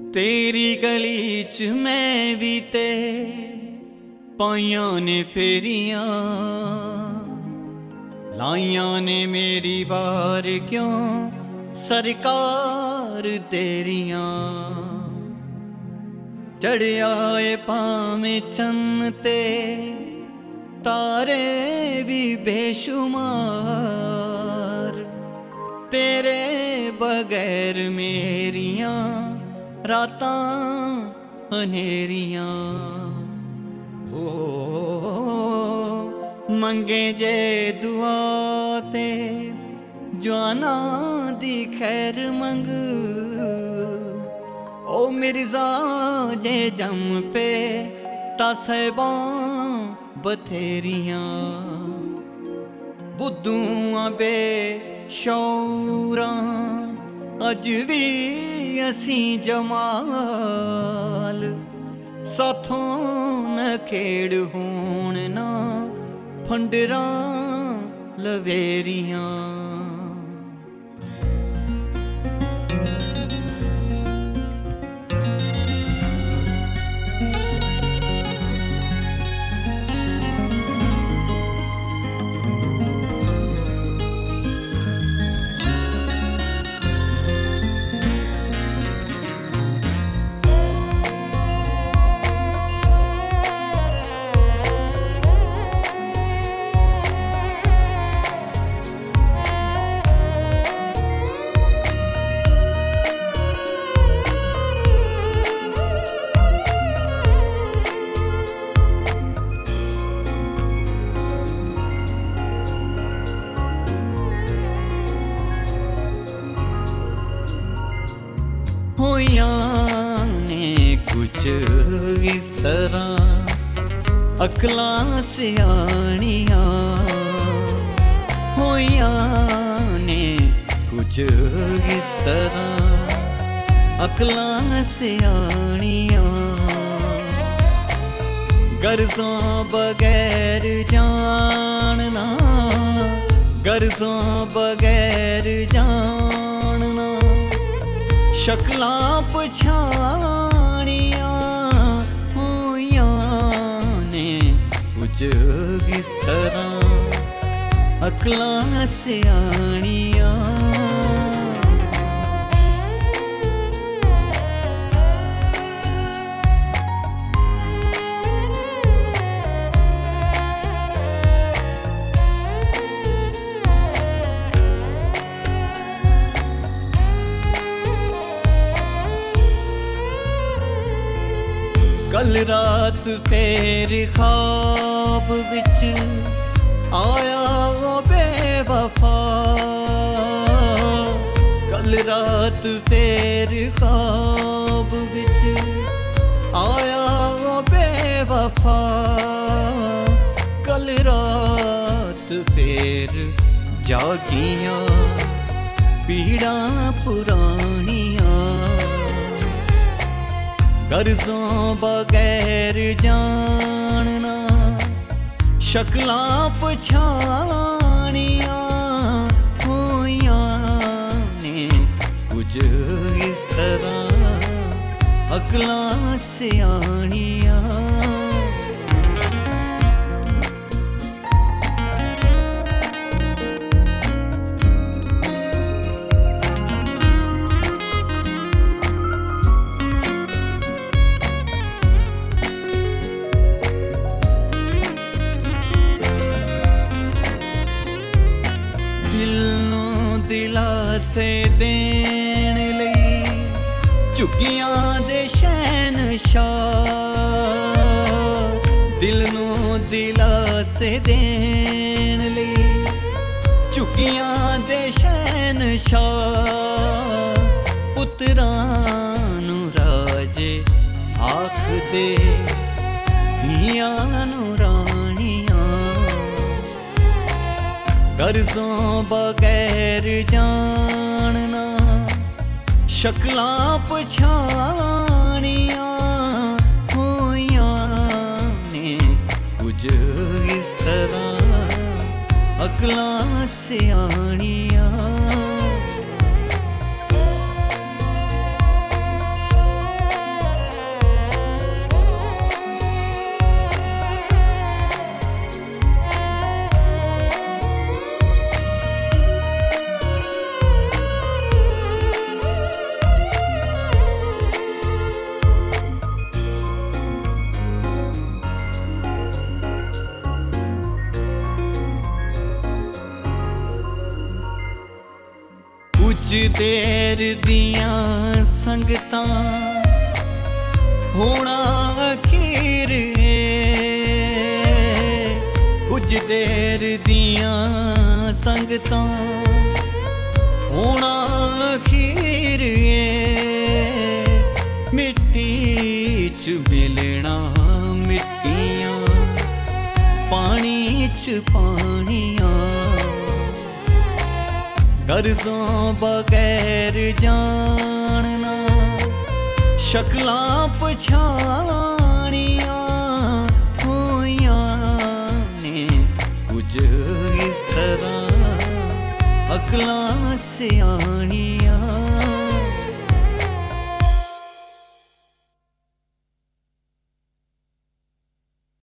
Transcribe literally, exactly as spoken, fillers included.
तेरी गली च मैं भी ते पाइयां ने फेरियां लाइयां ने मेरी बार क्यों सरकार तेरियां चढ़िया ए भावें चन्न ते तारे भी बेशुमार तेरे बगैर मेरियां रातां अनेरियां ओ मंगे जे दुआ ते जवाना दी खैर मंग ओ मिर्जा जे जम पे तासैबां बथेरियां बुद्धूआं बेशौरां अज भी असीं जमाल साथों न खेड़ होण ना फंडरां लवेरियां होइयां ने कुछ इस तरह अकलां सियाणियां होइयां ने कुछ इस तरह अकलां सियाणियां गर्ज़ों बगैर जानना गर्ज़ों बगैर जानना शक्लां पछाणियां होइयां ने कुछ इस तरह अकलां सियाणियां कल रात फेर ख्वाब विच आया वो बेवफा कल रात फेर ख्वाब विच आया वो बेवफा कल रात फेर जागियां पीड़ा पुरानियां गर्ज़ों बगैर जानना शक्लां पछाणियां होइयां ने कुछ इस तरह अकलां सियाणियां दिलासे देण लई झुग्गियां दे शहनशाह दिल नूं दिलासे देण लई झुग्गियां दे शहनशाह पुत्रां नूं राजे आखदे हियां नूं राणियां गर्ज़ों बगैर जानना शक्लां पछाणियां होइयां ने कुछ इस तरह अकलां सियाणियां ਕੁਝ ਦੇਰ ਦੀਆਂ ਸੰਗਤਾਂ ਹੋਣਾ ਅਖੀਰ ਏ, ਕੁਝ ਦੇਰ ਦੀਆਂ ਸੰਗਤਾਂ ਹੋਣਾ ਅਖੀਰ ਏ। ਮਿੱਟੀ ਚ ਮਿਲਣਾ ਮਿੱਟੀਆਂ, ਪਾਣੀ ਚ ਪਾਣੀਆਂ, ਗਰਜ਼ਾਂ ਬਗੈਰ ਜਾਣਨਾ, ਸ਼ਕਲਾਂ ਪਛਾਣੀਆਂ ਹੋਈਆਂ ਨੇ ਕੁਝ ਇਸ ਤਰ੍ਹਾਂ ਅਕਲਾਂ ਸਿਆਣੀਆਂ।